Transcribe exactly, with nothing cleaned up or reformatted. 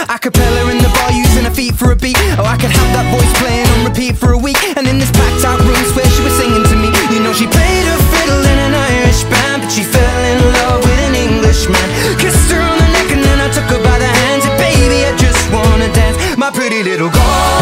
Acapella in the bar using her feet for a beat. Oh, I could have that voice playing on repeat for a week. And in this packed out room, swear she was singing to me. You know she played a fiddle in an Irish band, but she fell in love with an Englishman. Kissed her on the neck and then I took her by the hands. And baby, I just wanna dance, my pretty little girl.